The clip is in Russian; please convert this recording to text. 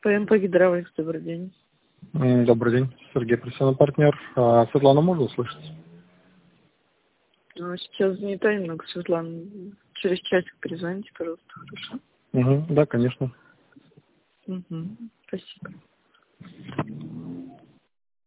ПМП «Гидравликс», добрый день. Добрый день, Сергей, профессиональный партнер. Светлана, можно услышать? Сейчас занята немного, Светлана. Через часик перезвоните, пожалуйста, хорошо? Да, конечно. Спасибо.